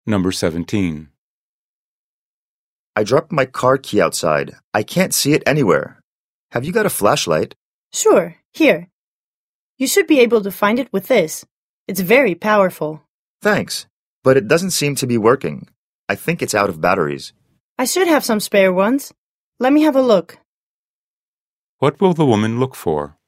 Number 17. I dropped my car key outside. I can't see it anywhere. Have you got a flashlight? Sure, here. You should be able to find it with this. It's very powerful. Thanks, but it doesn't seem to be working. I think it's out of batteries. I should have some spare ones. Let me have a look. What will the woman look for?